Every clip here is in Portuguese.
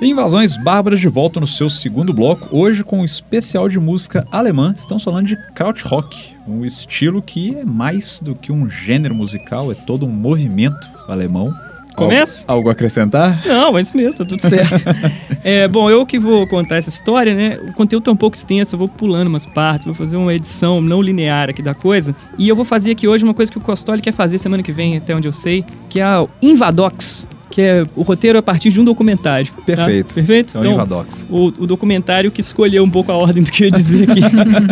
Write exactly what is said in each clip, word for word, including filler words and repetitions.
Invasões Bárbaras de volta no seu segundo bloco, hoje com um especial de música alemã. Estamos falando de Krautrock, um estilo que é mais do que um gênero musical, é todo um movimento alemão. Começo? Algo, algo a acrescentar? Não, é isso mesmo, tá tudo certo. é, bom, eu que vou contar essa história, né? O conteúdo tá um pouco extenso, eu vou pulando umas partes, vou fazer uma edição não linear aqui da coisa. E eu vou fazer aqui hoje uma coisa que o Costoli quer fazer semana que vem, até onde eu sei, que é a Invadox. Que é o roteiro a partir de um documentário. Perfeito. Tá? Perfeito? Então, Invadox. O, o documentário que escolheu um pouco a ordem do que eu ia dizer aqui.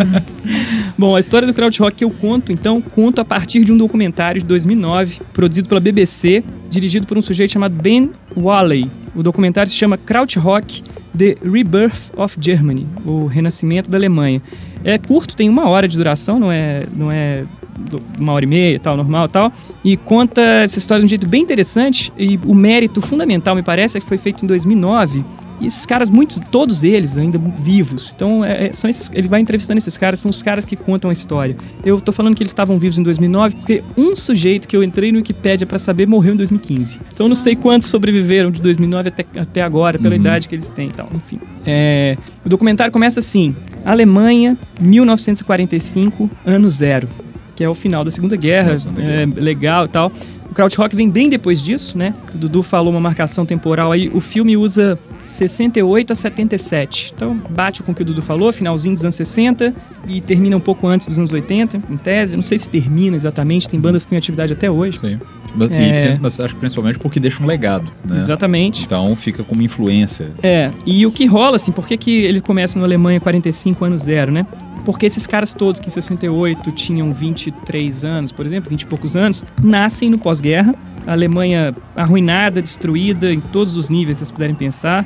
Bom, a história do Krautrock que eu conto, então, conto a partir de um documentário de dois mil e nove, produzido pela B B C, dirigido por um sujeito chamado Ben Whaley. O documentário se chama Krautrock, The Rebirth of Germany, o Renascimento da Alemanha. É curto, tem uma hora de duração, não é... Não é uma hora e meia, tal, normal e tal, e conta essa história de um jeito bem interessante, e o mérito fundamental, me parece, é que foi feito em dois mil e nove, e esses caras, muitos, todos eles ainda vivos, então é, são esses, ele vai entrevistando esses caras, são os caras que contam a história. Eu tô falando que eles estavam vivos em dois mil e nove, porque um sujeito que eu entrei no Wikipedia pra saber morreu em dois mil e quinze, então eu não sei quantos sobreviveram de dois mil e nove até, até agora, pela uhum. idade que eles têm e tal, enfim. É, o documentário começa assim: Alemanha, mil novecentos e quarenta e cinco, ano zero. Que é o final da Segunda Guerra, Segunda é, Guerra. legal e tal. O Krautrock vem bem depois disso, né? O Dudu falou uma marcação temporal aí. O filme usa sessenta e oito a setenta e sete. Então, bate com o que o Dudu falou, finalzinho dos anos sessenta e termina um pouco antes dos anos oitenta, em tese. Não sei se termina exatamente, tem bandas que têm atividade até hoje. Sim. Mas, é... e, mas acho que principalmente porque deixa um legado, né? Exatamente. Então fica como influência. É, e o que rola, assim, por que, que ele começa na Alemanha quarenta e cinco, ano zero, né? Porque esses caras todos que em sessenta e oito tinham vinte e três anos, por exemplo, vinte e poucos anos, nascem no pós-guerra. A Alemanha arruinada, destruída em todos os níveis, vocês puderem pensar.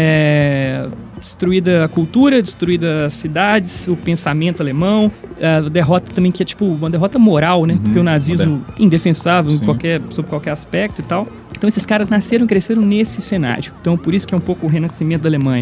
É... Destruída a cultura, destruída as cidades, o pensamento alemão, a derrota também que é tipo uma derrota moral, né? Uhum, porque o nazismo indefensável em qualquer, sob qualquer aspecto e tal. Então esses caras nasceram e cresceram nesse cenário. Então por isso que é um pouco o renascimento da Alemanha.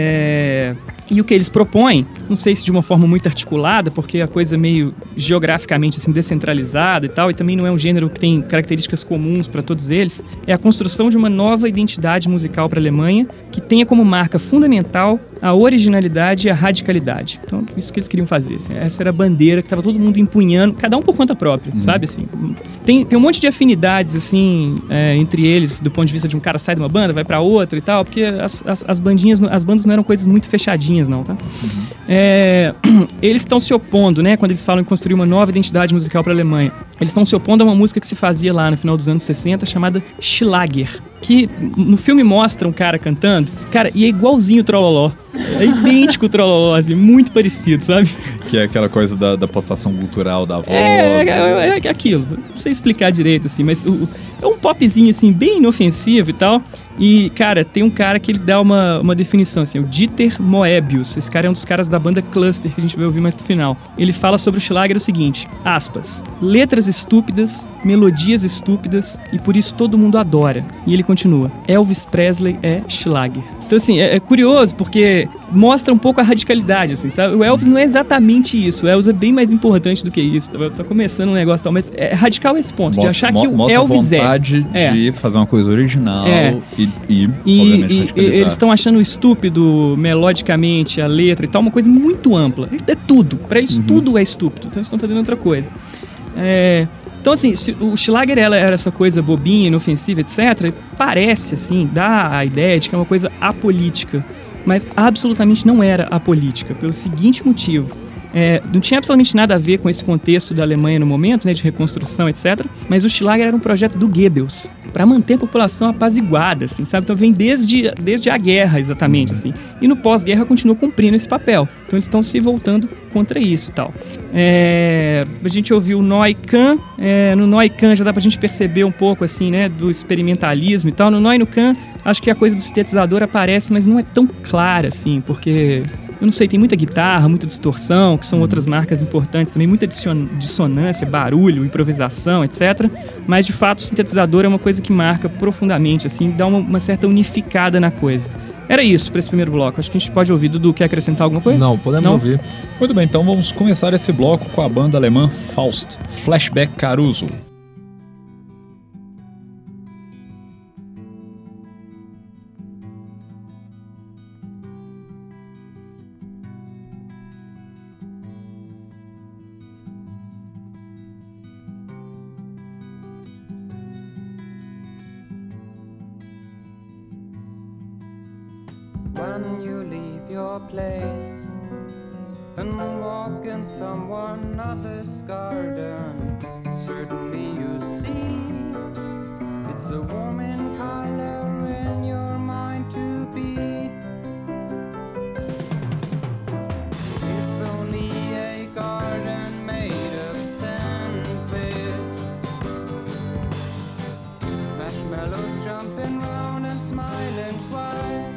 É... E o que eles propõem, não sei se de uma forma muito articulada, porque a coisa é meio geograficamente assim, descentralizada e tal, e também não é um gênero que tem características comuns para todos eles, é a construção de uma nova identidade musical para a Alemanha que tenha como marca fundamental a originalidade e a radicalidade. Então, isso que eles queriam fazer. Assim, essa era a bandeira que estava todo mundo empunhando, cada um por conta própria, uhum. sabe? Assim, tem, tem um monte de afinidades, assim, é, entre eles, do ponto de vista de um cara sai de uma banda, vai para outra e tal, porque as, as, as bandinhas, as bandas não eram coisas muito fechadinhas, não, tá? Uhum. É, eles estão se opondo, né? Quando eles falam em construir uma nova identidade musical para a Alemanha, eles estão se opondo a uma música que se fazia lá no final dos anos sessenta, chamada Schlager, que no filme mostra um cara cantando, cara, e é igualzinho o Trololó. É idêntico o Trololó, assim, muito parecido, sabe? Que é aquela coisa da, da postação cultural da voz. É, é, é aquilo. Não sei explicar direito, assim, mas o, é um popzinho, assim, bem inofensivo e tal. E, cara, tem um cara que ele dá uma, uma definição, assim, o Dieter Moebius. Esse cara é um dos caras da banda Cluster, que a gente vai ouvir mais pro final. Ele fala sobre o Schlager o seguinte, aspas, letras estúpidas, melodias estúpidas, e por isso todo mundo adora. E ele continua, Elvis Presley é Schlager. Então, assim, é, é curioso, porque mostra um pouco a radicalidade, assim, sabe? O Elvis não é exatamente isso, o Elvis é bem mais importante do que isso, tá começando um negócio e tal, mas é radical esse ponto, mostra, de achar que o Elvis é. Mostra a vontade de é. fazer uma coisa original é. e, e, e, obviamente, e radicalizar. Eles estão achando estúpido, melodicamente, a letra e tal, uma coisa muito ampla. É tudo, pra eles uhum. tudo é estúpido, então eles estão fazendo outra coisa. É... Então, assim, o Schlager ela era essa coisa bobinha, inofensiva, etcétera, parece, assim, dá a ideia de que é uma coisa apolítica, mas absolutamente não era apolítica, pelo seguinte motivo. É, não tinha absolutamente nada a ver com esse contexto da Alemanha no momento, né, de reconstrução, etcétera, mas o Schlager era um projeto do Goebbels, para manter a população apaziguada, assim, sabe? Então vem desde, desde a guerra, exatamente, assim. E no pós-guerra continua cumprindo esse papel. Então eles estão se voltando contra isso e tal. É, a gente ouviu o Neu-Kann, é, no Neu-Kann já dá pra gente perceber um pouco, assim, né, do experimentalismo e tal. No Neu-Kann, acho que a coisa do sintetizador aparece, mas não é tão clara, assim, porque... Eu não sei, tem muita guitarra, muita distorção, que são uhum. outras marcas importantes também, muita dissonância, barulho, improvisação, etcétera. Mas, de fato, o sintetizador é uma coisa que marca profundamente, assim, dá uma, uma certa unificada na coisa. Era isso para esse primeiro bloco. Acho que a gente pode ouvir. Dudu, quer acrescentar alguma coisa? Não, podemos Não? ouvir. Muito bem, então vamos começar esse bloco com a banda alemã Faust, Flashback Caruso. when you leave your place and walk in someone other's garden. Certainly you see it's a warming color in your mind to be. It's only a garden made of sandfish, marshmallows jumping round and smiling quiet.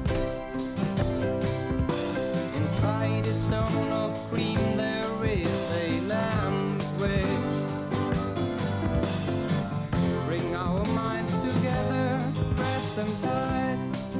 Inside a stone of cream there is a lamb which bring our minds together, press them tight.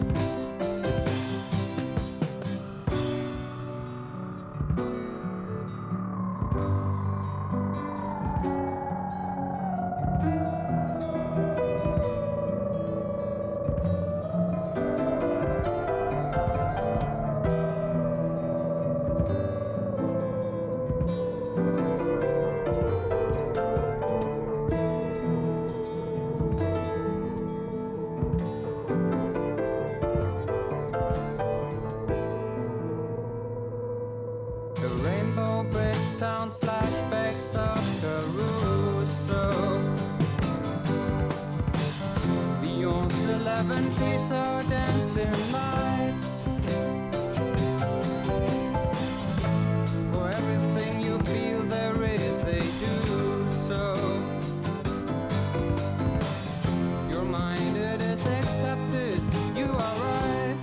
Sounds flashbacks of Caruso. Beyond celebrities are dancing light. For everything you feel there is a do so. Your mind it is accepted, you are right.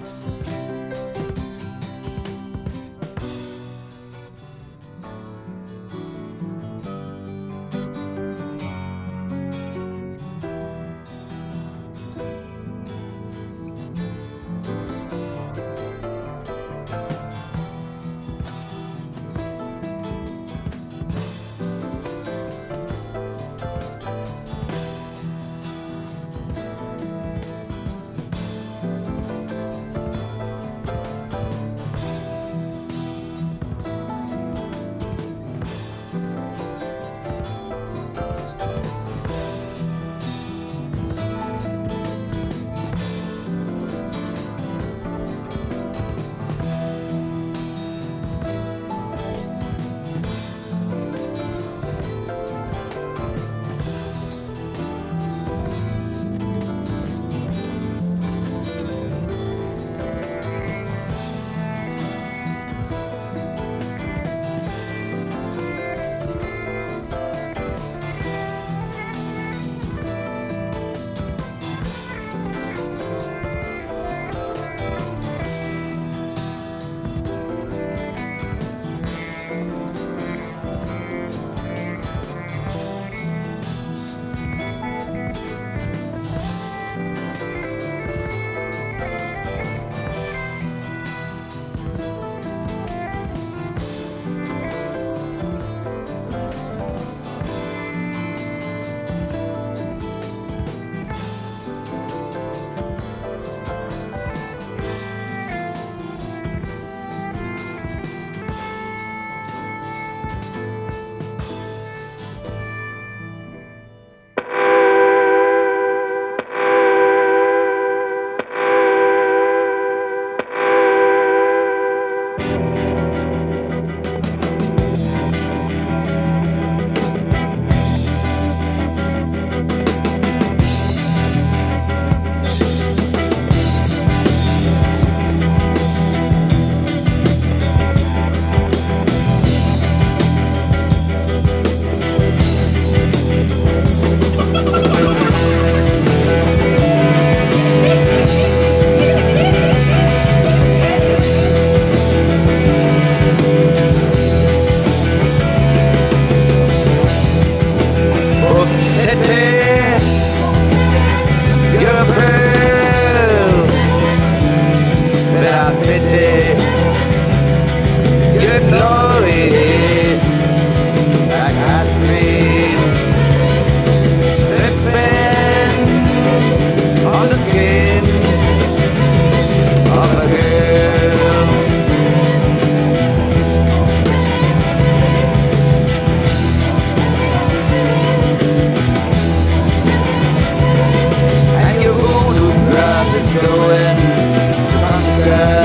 going to conquer.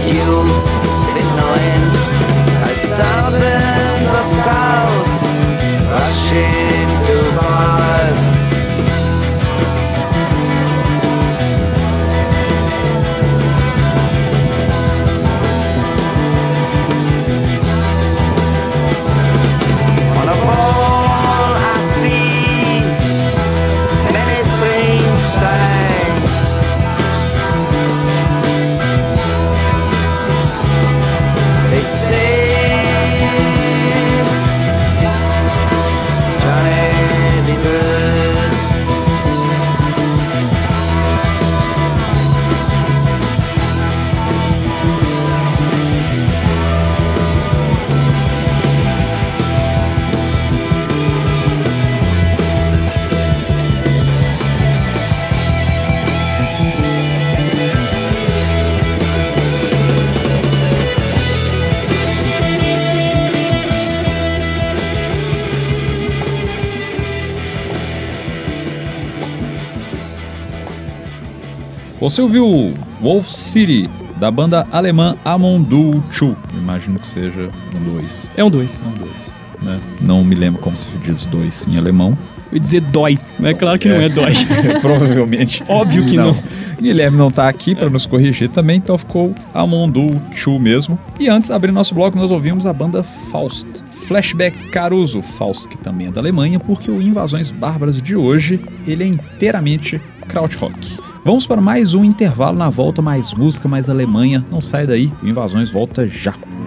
you've been knowing how thousands of cows rush into bars. On a ball I see many strange sights. They say Johnny be good. Você ouviu Wolf City, da banda alemã Amondu Chu. Imagino que seja um dois. É um dois. É um dois, né? Não me lembro como se diz dois em alemão. Eu ia dizer dói, mas é claro que não é dói. Provavelmente. Óbvio que não. Guilherme não tá aqui para nos corrigir também, então ficou Amondu Chu mesmo. E antes, abrindo nosso bloco, nós ouvimos a banda Faust. Flashback Caruso, Faust, que também é da Alemanha, porque o Invasões Bárbaras de hoje, ele é inteiramente krautrock. Vamos para mais um intervalo. Na volta, mais música, mais Alemanha. Não sai daí, o Invasões volta já.